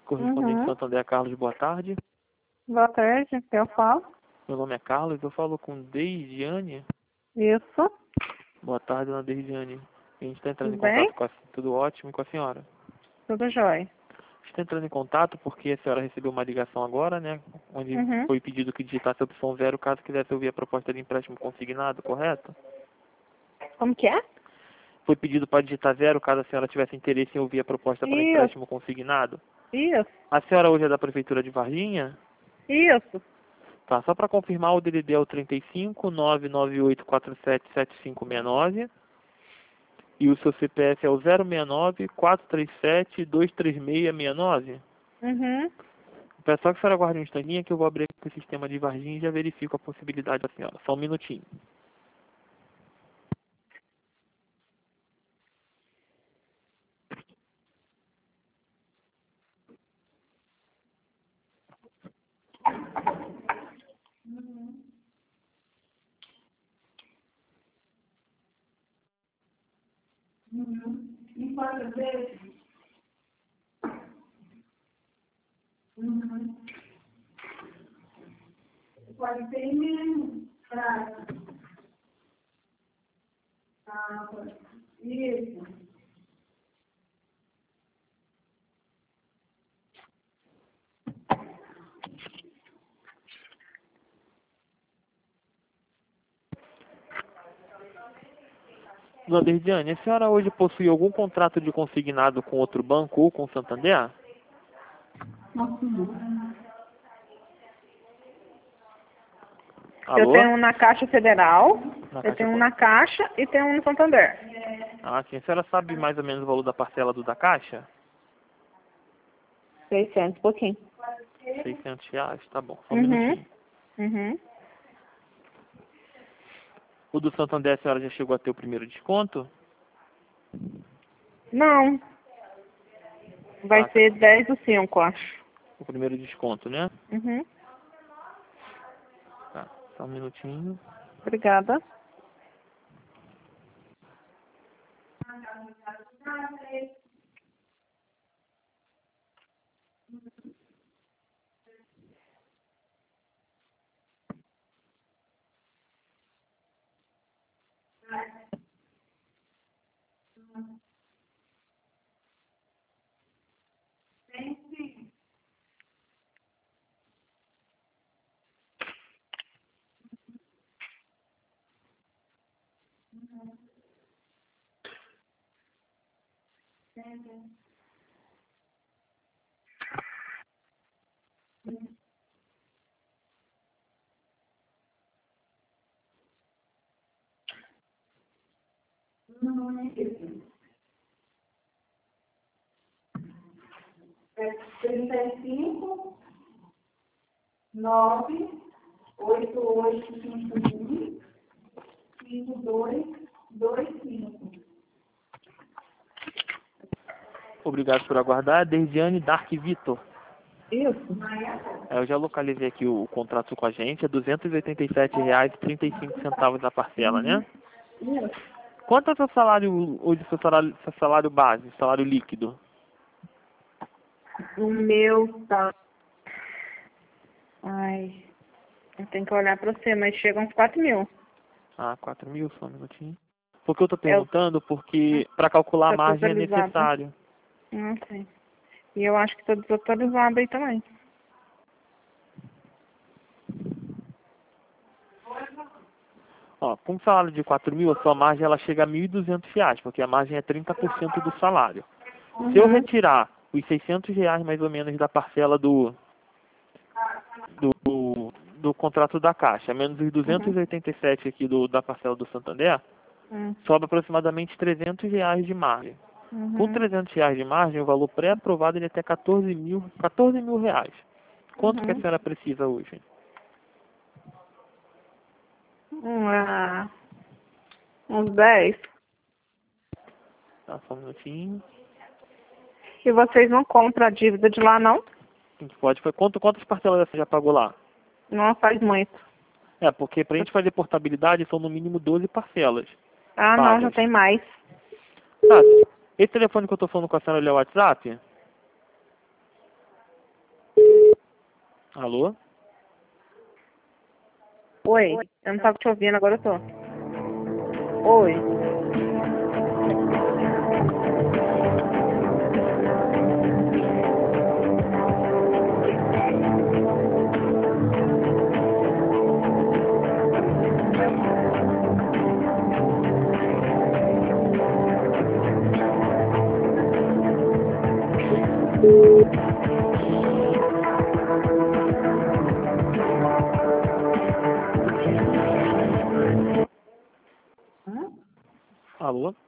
Correspondente Uhum. Santander Carlos, boa tarde. Boa tarde, eu falo. Meu nome é Carlos, eu falo com Deidiane. Isso, Boa tarde, dona Deidiane. A gente está entrando tudo em bem? contato com tudo ótimo e com a senhora. Tudo jóia. A gente está entrando em contato porque a senhora recebeu uma ligação agora, né? Onde Uhum. foi pedido que digitasse a opção 0 caso quisesse ouvir a proposta de empréstimo consignado, correto? Como que é? Foi pedido para digitar 0 caso a senhora tivesse interesse em ouvir a proposta para Isso, empréstimo consignado. isso, A senhora hoje é da Prefeitura de Varginha? isso. Tá, só para confirmar, o DDD é o 35 998477569 e o seu CPF é o 069 437 23669. Uhum. Peço só que a senhora aguarde um instantinho que eu vou abrir aqui o sistema de Varginha e já verifico a possibilidade da senhora. Só um minutinho. E quantas vezes? Uhum. Pode ser mesmo. Prazo. Ah, pode. Isso. Dona Derdiane, a senhora hoje possui algum contrato de consignado com outro banco ou com o Santander? Eu Alô? tenho um na Caixa Federal, Na eu Caixa tenho um qual? na Caixa e tenho um no Santander. Ah, sim. A senhora sabe mais ou menos o valor da parcela do da Caixa? 600, pouquinho. R$ 600, tá bom. Só um Uhum. minutinho. Uhum. O do Santander a senhora já chegou a ter o primeiro desconto? Não, vai Tá, ser 10 do 5, acho. o primeiro desconto, né? Uhum. Tá, só um minutinho. Obrigada. É 35 9 8 8 5 1 5 2 2 5. Obrigado por aguardar. Derdiane Dark Vitor. Isso. Eu já localizei aqui o contrato com a gente. É R$ 287,35 a parcela, né? Isso. Quanto é o seu salário hoje, seu salário base, salário líquido? O meu tá. Ai, eu tenho que olhar pra você, mas chega uns 4 mil. Ah, 4.000, só um minutinho. Por que eu tô É o perguntando? Porque para calcular a tá margem é totalizado, né? necessário. Não sei. E eu acho que tá desatualizado aí também. Ó, com um salário de 4.000, a sua margem ela chega a R$ 1.200, porque a margem é 30% do salário. Se eu Uhum. retirar os R$ 600 mais ou menos da parcela do contrato da Caixa, menos os Uhum. 287 aqui da parcela do Santander, Uhum. sobra aproximadamente R$ 300 de margem. Com Uhum. R$ 300 de margem, o valor pré-aprovado ele é até 14 mil reais. Quanto que a Uhum. senhora precisa hoje? Ah, uns 10. Tá, só um minutinho. E vocês não compram a dívida de lá, não? A gente pode, quantas parcelas você já pagou lá? Não faz muito. É, porque pra gente fazer portabilidade são no mínimo 12 parcelas Ah, não, já pagas. tem mais. Tá, esse telefone que eu tô falando com a senhora ele é o WhatsApp? Alô? Oi, eu não tava te ouvindo, agora eu tô. Oi. Alô?